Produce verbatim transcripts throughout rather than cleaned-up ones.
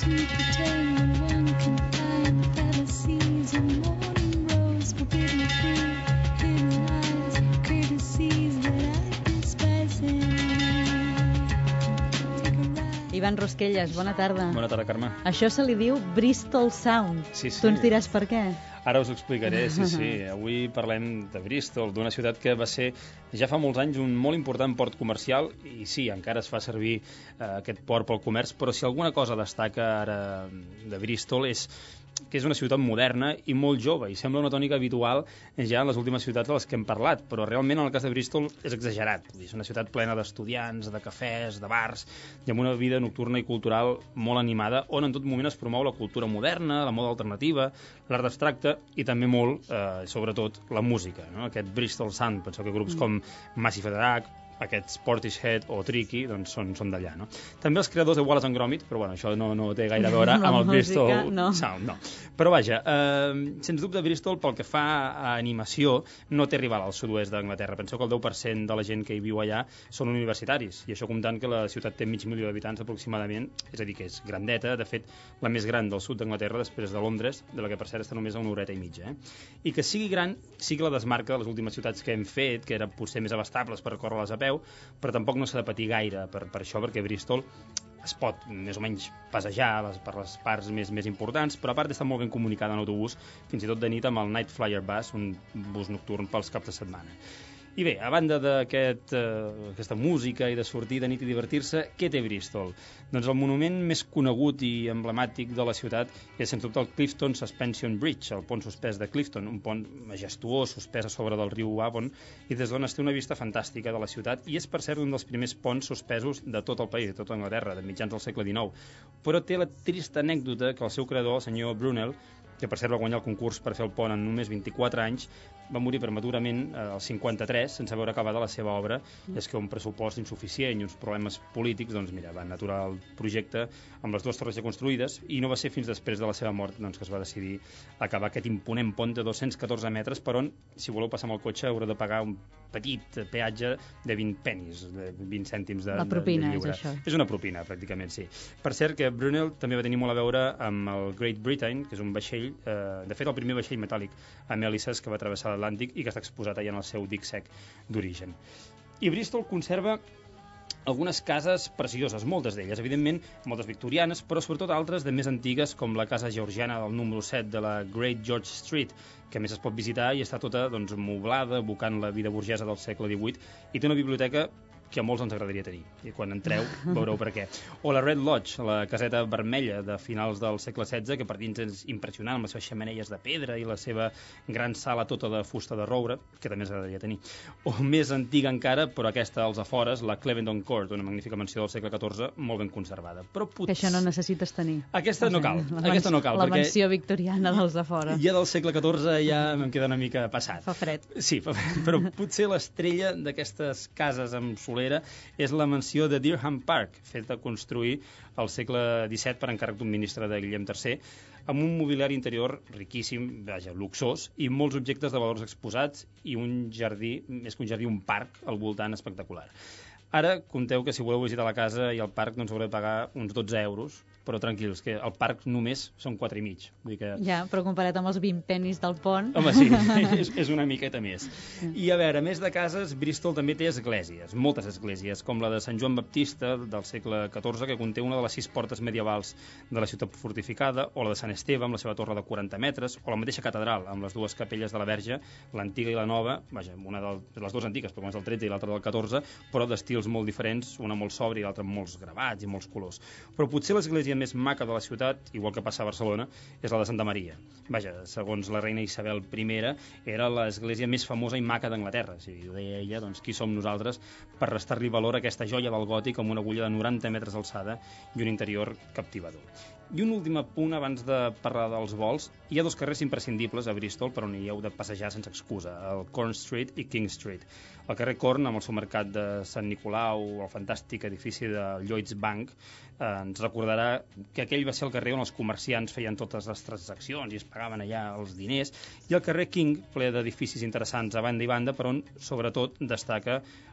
Ivan Rosquelles, bona tarda. Bona tarda, Carme. Això se li diu Bristol Sound. Sí, sí. Tu ens diràs per què? Ara us ho explicaré, sí, sí. Avui parlem de Bristol, d'una ciutat que va ser ja fa molts anys un molt important port comercial, i sí, encara es fa servir eh, aquest port pel comerç, però si alguna cosa destaca ara de Bristol és que és una ciutat moderna i molt jove, i sembla una tònica habitual ja en les últimes ciutats de les que hem parlat, però realment en el cas de Bristol és exagerat. És una ciutat plena d'estudiants, de cafès, de bars, i amb una vida nocturna i cultural molt animada, on en tot moment es promou la cultura moderna, la moda alternativa, l'art abstracte i també molt, eh, sobretot, la música, no? Aquest Bristol Sound, penseu que grups com Massive Attack, aquests Portishead o Tricky, doncs són, són d'allà, no? També els creadors de Wallace and Gromit, però bueno, això no, no té gaire a veure amb el Bristol no. Sound, no. Però vaja, eh, sens dubte Bristol, pel que fa a animació, no té rival al sud-oest d'Anglaterra. Penseu que el deu per cent de la gent que hi viu allà són universitaris, i això comptant que la ciutat té mig milió d'habitants aproximadament, és a dir, que és grandeta, de fet, la més gran del sud d'Anglaterra després de Londres, de la que per cert està només a una horeta i mitja. Eh? I que sigui gran, sí que la desmarca de les últimes ciutats que hem fet, que eren potser més abastables per recórrer-les a peu, però tampoc no s'ha de patir gaire per, per això, perquè Bristol es pot més o menys passejar les, per les parts més, més importants, però a part està molt ben comunicada en autobús, fins i tot de nit amb el Night Flyer Bus, un bus nocturn pels caps de setmana. I bé, a banda d'aquesta aquest, música i de sortir de nit i divertir-se, què té Bristol? Doncs el monument més conegut i emblemàtic de la ciutat és, sens dubte, el Clifton Suspension Bridge, el pont suspès de Clifton, un pont majestuós, suspès a sobre del riu Avon, i des d'on es té una vista fantàstica de la ciutat, i és, per cert, un dels primers ponts suspesos de tot el país, de tota Anglaterra, de mitjans del segle dinou. Però té la trista anècdota que el seu creador, el senyor Brunel, que per cert va guanyar el concurs per fer el pont en només vint-i-quatre anys, va morir prematurament eh, als cinquanta-tres, sense haver acabada la seva obra, i és que un pressupost insuficient i uns problemes polítics, doncs mira, van aturar el projecte amb les dues torres ja construïdes, i no va ser fins després de la seva mort doncs, que es va decidir acabar aquest imponent pont de dos-cents catorze metres, per on, si voleu passar amb el cotxe, haureu de pagar un petit peatge de vint pennies, de vint cèntims de, la propina, de, de lliure. És això. És una propina, pràcticament, sí. Per cert, que Brunel també va tenir molt a veure amb el Great Britain, que és un vaixell, eh, de fet, el primer vaixell metàl·lic amb hèlices que va travessar l'Atlàntic i que està exposat allà en el seu dic sec d'origen. I Bristol conserva algunes cases precioses, moltes d'elles, evidentment, moltes victorianes, però sobretot altres de més antigues, com la casa georgiana del número set de la Great George Street, que a més es pot visitar i està tota doncs, moblada, evocant la vida burgesa del segle divuit, i té una biblioteca que a molts ens agradaria tenir, i quan entreu veureu per què. O la Red Lodge, la caseta vermella de finals del segle setze, que per dins és impressionant, amb les seves xemeneies de pedra i la seva gran sala tota de fusta de roure, que també ens agradaria tenir. O més antiga encara, però aquesta als afores, la Clevendon Court, una magnífica mansió del segle catorze, molt ben conservada. Però potser... Que això no necessites tenir. Aquesta no cal, la aquesta no cal. La mansió victoriana dels afores. Ja del segle catorze ja em queda una mica passat. Fa fred. Sí, fa fred, però potser l'estrella d'aquestes cases amb soler és la mansió de Durham Park, feta a construir al segle disset per encàrrec d'un ministre de Guillem tercer, amb un mobiliari interior riquíssim, vaja, luxós, i molts objectes de valors exposats i un jardí, més que un jardí, un parc al voltant espectacular. Ara, compteu que si voleu visitar la casa i el parc doncs haureu de pagar uns dotze euros, però tranquils, que el parc només són quatre i mig. Vull dir que... Ja, però comparat amb els vint pennis del pont... Home, sí, és, és una miqueta més. I a veure, a més de cases, Bristol també té esglésies, moltes esglésies, com la de Sant Joan Baptista del segle catorze, que conté una de les sis portes medievals de la ciutat fortificada, o la de Sant Esteve, amb la seva torre de quaranta metres, o la mateixa catedral, amb les dues capelles de la Verge, l'antiga i la nova, vaja, una de les dues antigues, però una és del tretze i l'altra del catorze, però d'estils molt diferents, una molt sobri i l'altra amb molts gravats i molts colors. Però potser l'església més maca de la ciutat, igual que passa a Barcelona, és la de Santa Maria. Vaja, segons la reina Isabel I, era l'església més famosa i maca d'Anglaterra. Si ho deia ella, doncs qui som nosaltres per restar-li valor a aquesta joia del gòtic amb una agulla de noranta metres d'alçada i un interior captivador. I un últim apunt abans de parlar dels vols. Hi ha dos carrers imprescindibles a Bristol per on hi heu de passejar sense excusa, el Corn Street i King Street. El carrer Corn, amb el seu mercat de Sant Nicolau, el fantàstic edifici de Lloyds Bank, eh, ens recordarà que aquell va ser el carrer on els comerciants feien totes les transaccions i es pagaven allà els diners, i el carrer King, ple d'edificis interessants a banda i banda, per on sobretot destaca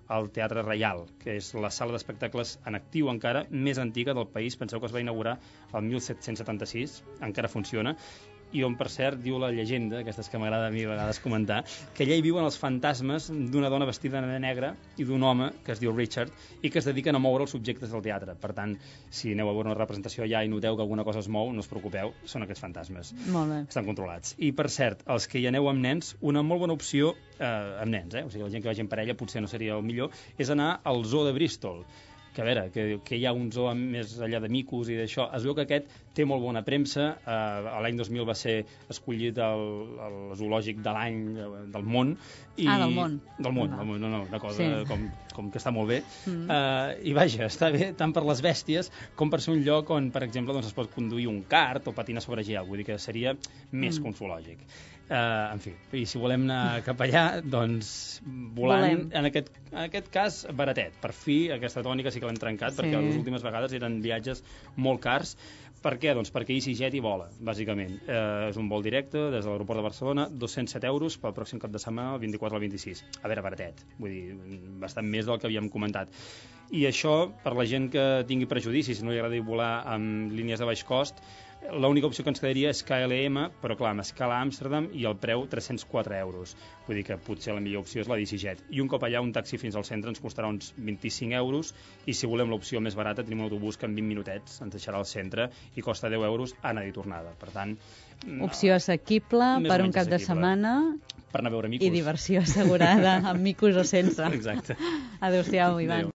al Teatre Reial, que és la sala d'espectacles en actiu encara més antiga del país. Penseu que es va inaugurar el mil set-cents setanta-sis, encara funciona, i on, per cert, diu la llegenda, aquestes que m'agrada a mi a vegades comentar, que allà hi viuen els fantasmes d'una dona vestida de negre i d'un home que es diu Richard i que es dediquen a moure els subjectes del teatre. Per tant, si aneu a veure una representació allà i noteu que alguna cosa es mou, no us preocupeu, són aquests fantasmes. Molt bé. Estan controlats. I, per cert, els que hi aneu amb nens, una molt bona opció, eh, amb nens, eh? O sigui, la gent que vagi en parella potser no seria el millor, és anar al Zoo de Bristol, que a veure, que, que hi ha un zoo més allà de micos i d'això. Es veu que aquest té molt bona premsa. Uh, L'any dos mil va ser escollit el, el zoològic de l'any del món. I... Ah, del món. Del món, no, no, no una cosa sí. com, com que està molt bé. Mm. Uh, I vaja, està bé tant per les bèsties com per ser un lloc on, per exemple, doncs, es pot conduir un kart o patinar sobre gel. Vull dir que seria més mm. que un zoològic. Uh, en fi, i si volem anar cap allà, doncs volant, volem. en aquest, en aquest cas, baratet. Per fi, aquesta tònica sí que l'hem trencat, sí. perquè les últimes vegades eren viatges molt cars. Per què? Doncs perquè EasyJet hi vola, bàsicament. Eh, és un vol directe des de l'aeroport de Barcelona, dos-cents set euros pel pròxim cap de setmana, el vint-i-quatre al vint-i-sis. A veure, baratet, vull dir, bastant més del que havíem comentat. I això, per la gent que tingui prejudicis, si no li agrada volar amb línies de baix cost, l'única opció que ens quedaria és K L M, però clar, amb escala a Amsterdam i el preu tres-cents quatre euros. Vull dir que potser la millor opció és la d'EasyJet. I un cop allà, un taxi fins al centre ens costarà uns vint-i-cinc euros, i si volem l'opció més barata tenim un autobús que en vint minutets ens deixarà al centre i costa deu euros anada i tornada. Per tant... Opció assequible per un cap assequible. de setmana per anar a veure micos. I diversió assegurada, amb micos o sense. Exacte. Adéu-siau, Ivan. Adéu.